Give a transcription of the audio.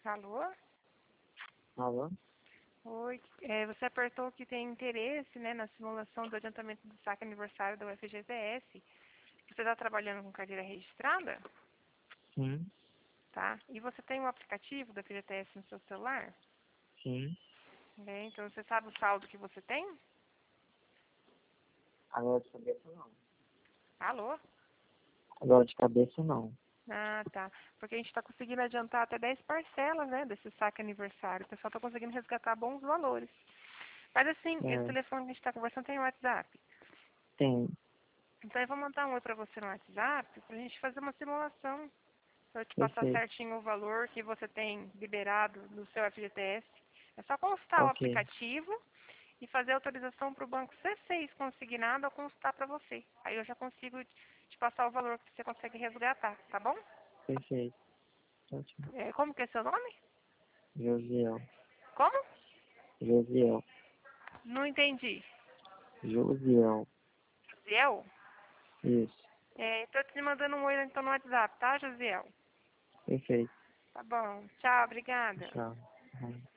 Alô? Alô? Oi. Você apertou que tem interesse, né, na simulação do adiantamento do saque aniversário da UFGTS. Você está trabalhando com carteira registrada? Sim, Tá? E você tem um aplicativo da FGTS no seu celular? sim. Então você sabe o saldo que você tem? Agora de cabeça não. Alô? Agora de cabeça não. Ah, tá. Porque a gente está conseguindo adiantar até 10 parcelas, né, desse saque aniversário. O pessoal está conseguindo resgatar bons valores. Mas assim, esse É, telefone que a gente está conversando tem o WhatsApp. tem. Então eu vou mandar um oi para você no WhatsApp pra gente fazer uma simulação. Pra eu te passar Perfeito. certinho o valor que você tem liberado no seu FGTS. É só consultar o Ok. aplicativo e fazer a autorização para o banco C6 consignado ou consultar para você. Aí eu já consigo te passar o valor que você consegue resgatar, tá bom? Perfeito. Ótimo. Como que é seu nome? Josiel. Como? Josiel. Não entendi. Josiel. Josiel? Isso. Tô te mandando um oi então no WhatsApp, tá, Josiel? Perfeito. Tá bom. Tchau, obrigada. Tchau. Uhum.